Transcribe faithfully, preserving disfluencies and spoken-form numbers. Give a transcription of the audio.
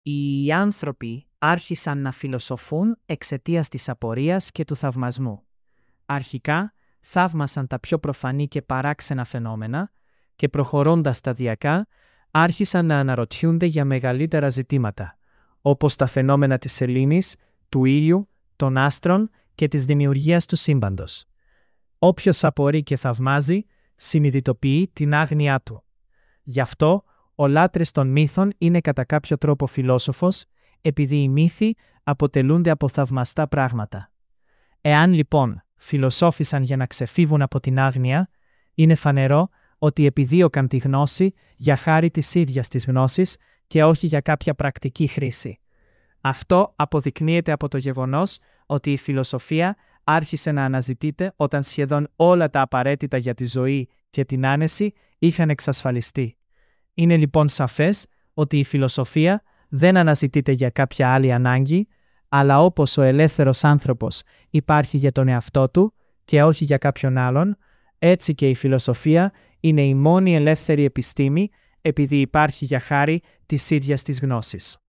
Οι άνθρωποι άρχισαν να φιλοσοφούν εξαιτίας της απορίας και του θαυμασμού. Αρχικά, θαύμασαν τα πιο προφανή και παράξενα φαινόμενα και προχωρώντας σταδιακά, άρχισαν να αναρωτιούνται για μεγαλύτερα ζητήματα, όπως τα φαινόμενα της σελήνης, του ήλιου, των άστρων και της δημιουργίας του σύμπαντος. Όποιος απορεί και θαυμάζει, συνειδητοποιεί την άγνοιά του. Γι' αυτό, ο λάτρης των μύθων είναι κατά κάποιο τρόπο φιλόσοφος, επειδή οι μύθοι αποτελούνται από θαυμαστά πράγματα. Εάν λοιπόν φιλοσόφησαν για να ξεφύγουν από την άγνοια, είναι φανερό ότι επιδίωκαν τη γνώση για χάρη της ίδιας της γνώσης και όχι για κάποια πρακτική χρήση. Αυτό αποδεικνύεται από το γεγονός ότι η φιλοσοφία άρχισε να αναζητείται όταν σχεδόν όλα τα απαραίτητα για τη ζωή και την άνεση είχαν εξασφαλιστεί. Είναι λοιπόν σαφές ότι η φιλοσοφία δεν αναζητείται για κάποια άλλη ανάγκη, αλλά όπως ο ελεύθερος άνθρωπος υπάρχει για τον εαυτό του και όχι για κάποιον άλλον, έτσι και η φιλοσοφία είναι η μόνη ελεύθερη επιστήμη επειδή υπάρχει για χάρη της ίδιας της γνώσης.